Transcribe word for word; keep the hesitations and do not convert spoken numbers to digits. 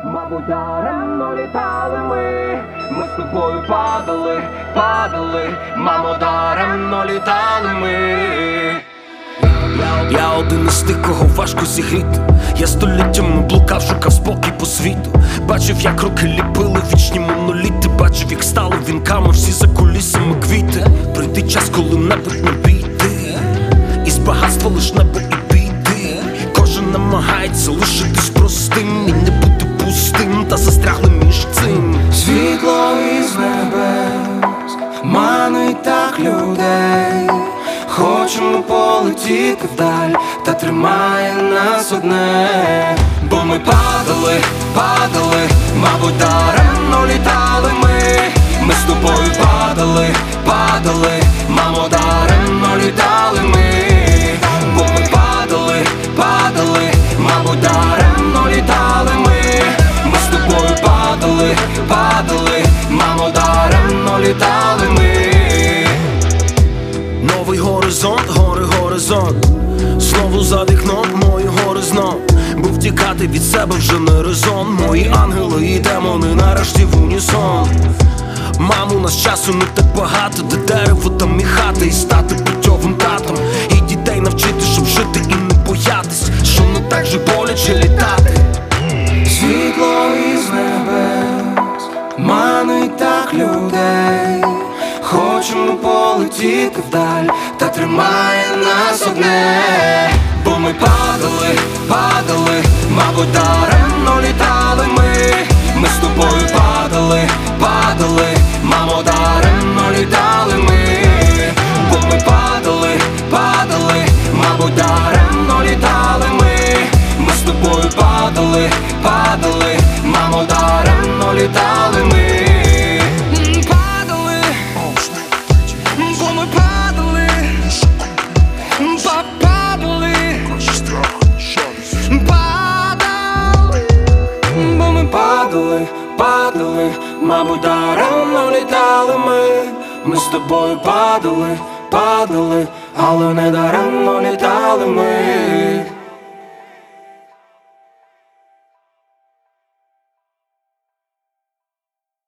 Мабуть, даремно літали ми, ми з тобою падали, падали, мамо, даремно літали ми. Я один із тих, кого важко зігріти. Я століттями блукав, шукав спокій по світу. Бачив, як роки ліпили вічні моноліти. Бачив, як стали вінками всі за кулісами квіти. Прийде час, коли небудь не бійти, із багатства лиш небо і біди. Кожен намагається лишитись простим і не бути пустим, та застрягли між цим. Світло із небес манить так людей. Хочемо полетіти вдаль, та тримає нас одне. Бо ми падали, падали, мабуть, даремно літали ми. Ми з тобою падали, падали, мамо, даремно літали ми. Бо ми падали, падали, мабуть, даремно літали ми. Ми з тобою падали, падали, мамо, даремно літали ми. Новий горизонт, гори, горизонт. Знову за вікном мої гори знов. Бо втікати від себе вже не резон. Мої ангели і демони нарешті в унісон. Мам, у нас часу не так багато, де дерево, там і хата, і стати путьовим татом. І дітей навчити, щоб жити і не боятись, що не так же боляче літати. Світло із небес манить так людей. Хочемо полетіти вдаль, та тримає нас одне. Бо ми падали, падали, мабуть, даремно літали ми. Ми з тобою падали, падали, мамо, даремно літали ми. Бо ми падали, падали, мабуть, даремно літали ми. Ми з тобою падали, падали, мамо, даремно літали ми. Падали, падали, мабуть, даремно літали ми. Ми з тобою падали, падали, але не даремно літали ми.